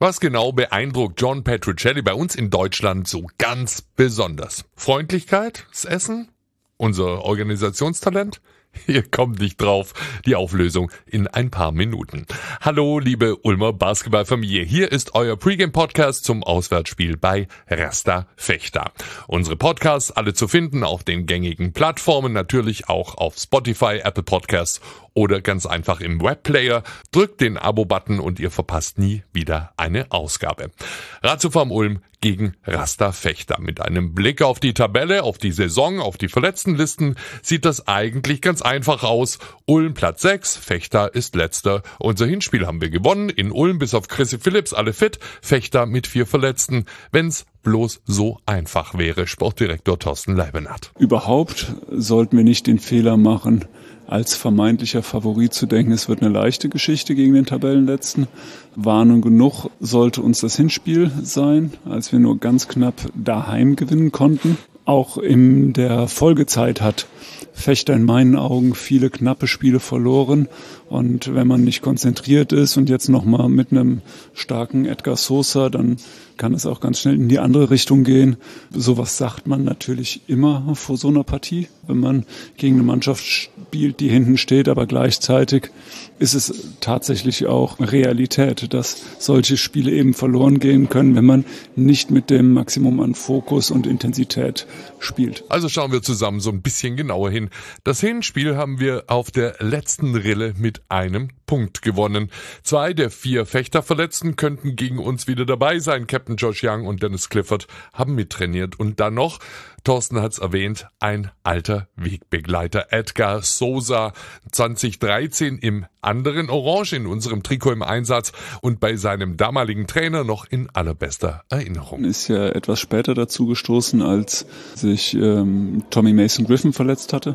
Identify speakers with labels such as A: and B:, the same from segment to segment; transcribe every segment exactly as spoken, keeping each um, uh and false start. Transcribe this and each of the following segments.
A: Was genau beeindruckt John Petruccelli bei uns in Deutschland so ganz besonders? Freundlichkeit? Das Essen? Unser Organisationstalent? Ihr kommt nicht drauf. Die Auflösung in ein paar Minuten. Hallo, liebe Ulmer Basketballfamilie. Hier ist euer Pre-Game-Podcast zum Auswärtsspiel bei Rasta Vechta. Unsere Podcasts alle zu finden auf den gängigen Plattformen, natürlich auch auf Spotify, Apple Podcasts oder ganz einfach im Webplayer. Drückt den Abo-Button und ihr verpasst nie wieder eine Ausgabe. Ratiofarm Ulm gegen Rasta Vechta. Mit einem Blick auf die Tabelle, auf die Saison, auf die Verletztenlisten sieht das eigentlich ganz einfach aus. Ulm Platz sechs, Vechta ist letzter. Unser Hinspiel haben wir gewonnen. In Ulm bis auf Chrissy Phillips alle fit. Vechta mit vier Verletzten. Wenn's bloß so einfach wäre. Sportdirektor Thorsten Leibenhardt.
B: Überhaupt sollten wir nicht den Fehler machen, als vermeintlicher Favorit zu denken, es wird eine leichte Geschichte gegen den Tabellenletzten. Warnung genug sollte uns das Hinspiel sein, als wir nur ganz knapp daheim gewinnen konnten. Auch in der Folgezeit hat Vechta in meinen Augen viele knappe Spiele verloren. Und wenn man nicht konzentriert ist und jetzt nochmal mit einem starken Edgar Sosa, dann kann es auch ganz schnell in die andere Richtung gehen. Sowas sagt man natürlich immer vor so einer Partie, wenn man gegen eine Mannschaft spielt, die hinten steht, aber gleichzeitig ist es tatsächlich auch Realität, dass solche Spiele eben verloren gehen können, wenn man nicht mit dem Maximum an Fokus und Intensität spielt.
A: Also schauen wir zusammen so ein bisschen genauer hin. Das Hinspiel haben wir auf der letzten Rille mit einem Punkt gewonnen. Zwei der vier Vechta-Verletzten könnten gegen uns wieder dabei sein. Captain Josh Young und Dennis Clifford haben mittrainiert. Und dann noch, Thorsten hat's erwähnt, ein alter Wegbegleiter, Edgar Sosa, zwanzig dreizehn im anderen Orange in unserem Trikot im Einsatz und bei seinem damaligen Trainer noch in allerbester Erinnerung.
B: Ist ja etwas später dazu gestoßen, als sich ähm, Tommy Mason Griffin verletzt hatte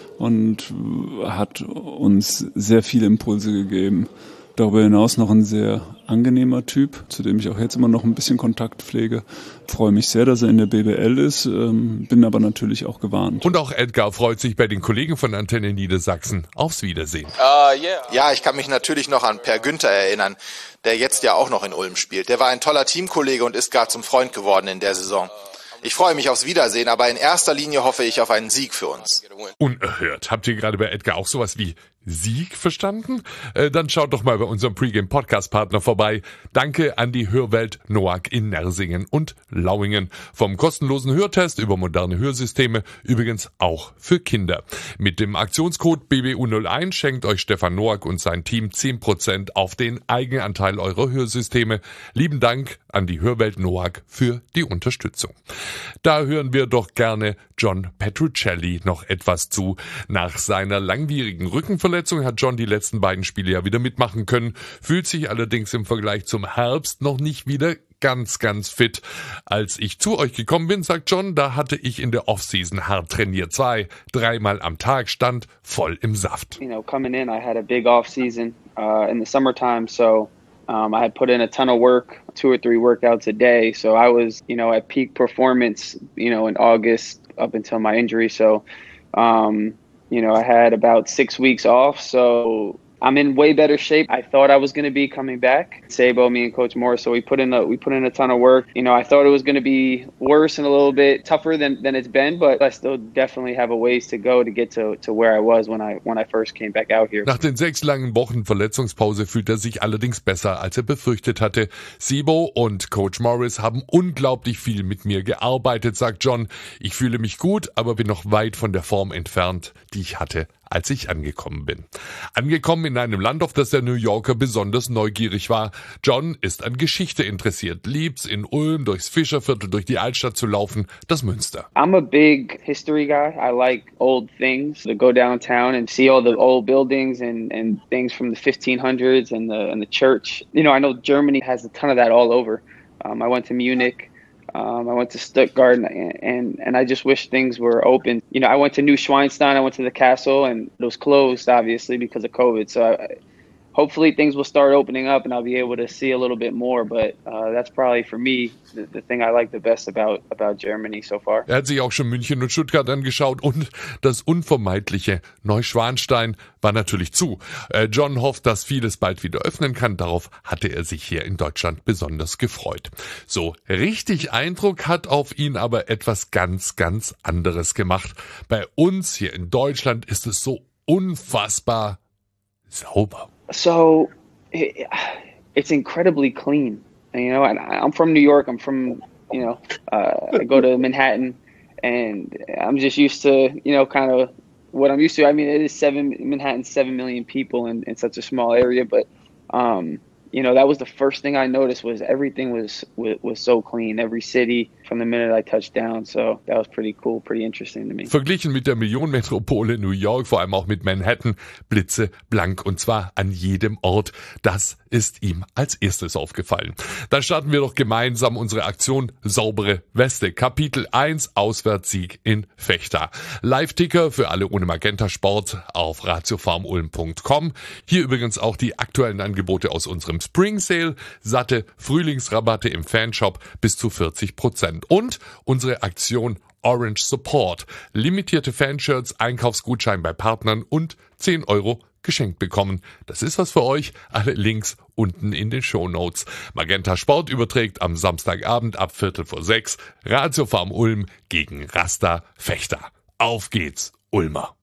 B: und hat uns sehr viele Impulse gegeben. Darüber hinaus noch ein sehr angenehmer Typ, zu dem ich auch jetzt immer noch ein bisschen Kontakt pflege. Freue mich sehr, dass er in der B B L ist, ähm, bin aber natürlich auch gewarnt.
A: Und auch Edgar freut sich bei den Kollegen von Antenne Niedersachsen. Aufs Wiedersehen.
C: Uh, yeah. Ja, ich kann mich natürlich noch an Per Günther erinnern, der jetzt ja auch noch in Ulm spielt. Der war ein toller Teamkollege und ist gar zum Freund geworden in der Saison. Ich freue mich aufs Wiedersehen, aber in erster Linie hoffe ich auf einen Sieg für uns.
A: Unerhört. Habt ihr gerade bei Edgar auch sowas wie Sieg verstanden? Äh, dann schaut doch mal bei unserem Pre-Game-Podcast-Partner vorbei. Danke an die Hörwelt Noack in Nersingen und Lauingen. Vom kostenlosen Hörtest über moderne Hörsysteme, übrigens auch für Kinder. Mit dem Aktionscode B B U null eins schenkt euch Stefan Noack und sein Team zehn Prozent auf den Eigenanteil eurer Hörsysteme. Lieben Dank an die Hörwelt Noack für die Unterstützung. Da hören wir doch gerne John Petruccelli noch etwas zu. Nach seiner langwierigen Rückenverletzung hat John die letzten beiden Spiele ja wieder mitmachen können, fühlt sich allerdings im Vergleich zum Herbst noch nicht wieder ganz, ganz fit. Als ich zu euch gekommen bin, sagt John, da hatte ich in der Offseason hart trainiert. Zwei, dreimal am Tag, stand voll im Saft.
D: You know, coming in, I had a big offseason uh, in the summertime, so um, I had put in a ton of work, two or three workouts a day. So I was, you know, at peak performance, you know, in August up until my injury. So, um, you know, I had about six weeks off. So I'm in way better shape. I thought I was going to be coming back. Sabo, me and Coach Morris, so we put in a we put in a ton of work. You know, I thought it was going to be worse and a little bit tougher than, than it's been, but I still definitely have a ways to go to get to to where I was when I when I first came back out here.
A: Nach den sechs langen Wochen Verletzungspause fühlt er sich allerdings besser, als er befürchtet hatte. Sabo und Coach Morris haben unglaublich viel mit mir gearbeitet, sagt John. Ich fühle mich gut, aber bin noch weit von der Form entfernt, die ich hatte, als ich angekommen bin. Angekommen in einem Land, auf das der New Yorker besonders neugierig war. John ist an Geschichte interessiert, liebt's in Ulm durchs Fischerviertel, durch die Altstadt zu laufen, das Münster.
D: I'm a big history guy. I like old things. To go downtown and see all the old buildings and, and things from the fifteen hundreds and the, and the church. You know, I know Germany has a ton of that all over. Um, I went to Munich. Um, I went to Stuttgart, and, and and I just wish things were open. You know, I went to New Schweinstein, I went to the castle, and it was closed, obviously, because of COVID. So I hopefully things will start opening up and I'll be able to see a little bit more. But uh, that's probably for me the, the thing I like the best about about Germany so far.
A: Er hat sich auch schon München und Stuttgart angeschaut und das unvermeidliche Neuschwanstein war natürlich zu. Äh, John hofft, dass vieles bald wieder öffnen kann. Darauf hatte er sich hier in Deutschland besonders gefreut. So, richtig Eindruck hat auf ihn aber etwas ganz, ganz anderes gemacht. Bei uns hier in Deutschland ist es so unfassbar sauber.
D: So it, it's incredibly clean, and, you know. And I'm from New York. I'm from, you know, uh, I go to Manhattan, and I'm just used to, you know, kind of what I'm used to. I mean, it is seven Manhattan's seven million people in, in such a small area, but um, you know, that was the first thing I noticed was everything was, was was so clean. Every city from the minute I touched down. So that was pretty cool, pretty interesting to me.
A: Verglichen mit der Millionenmetropole New York, vor allem auch mit Manhattan, blitzeblank und zwar an jedem Ort. Das ist ihm als erstes aufgefallen. Dann starten wir doch gemeinsam unsere Aktion Saubere Weste. Kapitel eins, Auswärtssieg in Vechta. Live-Ticker für alle ohne Magenta-Sport auf ratiofarm ulm punkt com. Hier übrigens auch die aktuellen Angebote aus unserem Spring Sale. Satte Frühlingsrabatte im Fanshop bis zu vierzig Prozent. Und unsere Aktion Orange Support. Limitierte Fanshirts, Einkaufsgutschein bei Partnern und zehn Euro geschenkt bekommen. Das ist was für euch. Alle Links unten in den Shownotes. Magenta Sport überträgt am Samstagabend ab Viertel vor sechs. Ratiofarm Ulm gegen Rasta Vechta. Auf geht's, Ulmer.